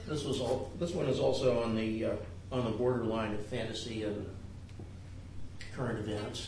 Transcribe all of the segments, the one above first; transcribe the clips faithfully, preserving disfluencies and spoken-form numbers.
This was all. This one is also on the uh, on the borderline of fantasy and current events.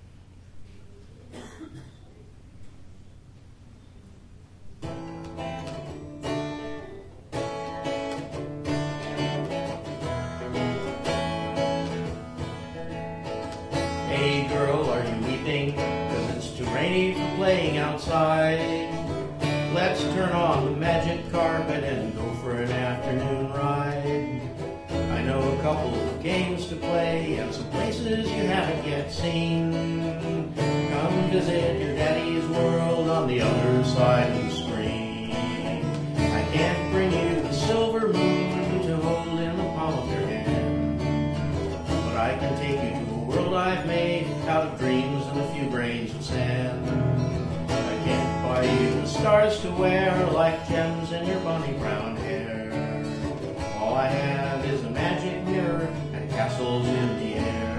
Hey girl, are you weeping? 'Cause it's too rainy for playing outside. Let's turn on the magic carpet and go for an afternoon ride. I know a couple of games to play and some places you haven't yet seen. Come visit your daddy's world on the other side of the screen. I can't bring you the silver moon to hold in the palm of your hand, but I can take you to a world I've made out of dreams and a few grains of sand. I can't buy you the stars to wear like gems in your bonny brown hair. All I have is a magic mirror and castles in the air.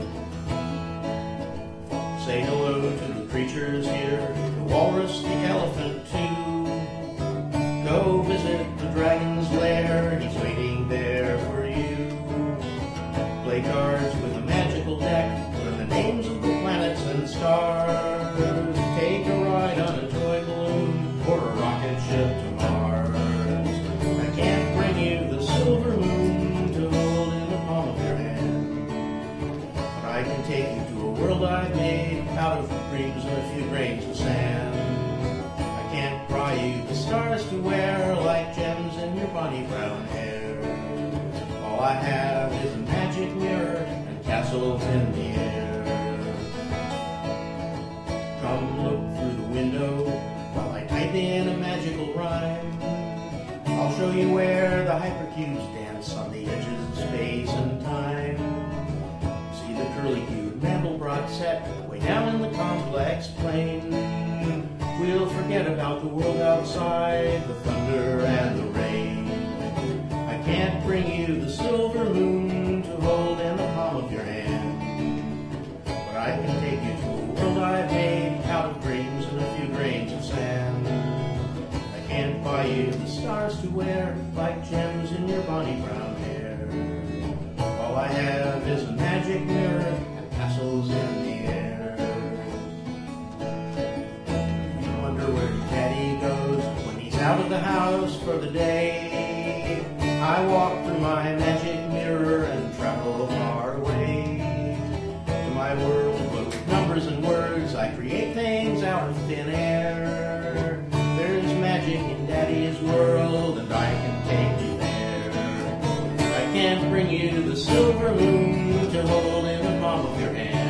Say hello to the creatures here, the walrus, the elephant too. Go visit the dragon's lair, he's waiting there for you. Play cards with a magical deck, learn the names of the planets and stars. Take a ride on a toy balloon or a rocket ship to Mars. I can't bring you the silver moon to hold in the palm of your hand, but I can take you to a world I've made out of dreams and a few grains of sand. I can't pry you the stars to wear like gems in your bonny brown hair. All I have is a magic mirror and castles in the air. Come look through the window while I type in a magical rhyme. I'll show you where the hypercubes dance on the edges of space and time. See the curly-hued Mandelbrot set way down in the complex plane. We'll forget about the world outside, the thunder and the rain. I can't bring you the silver moon to hold in the palm of your hand, but I can take you to a world I've made out of dreams and a few grains of sand. I can't buy you the stars to wear like gems in your bonny brown hair. All I have is a magic mirror and castles in the air. You wonder where your daddy goes when he's out of the house for the day. I walk through my magic mirror and travel far away to my world of numbers and words. I create things out of thin air. There's magic in Daddy's world, and I can take you there. I can't bring you the silver moon to hold in the palm of your hand,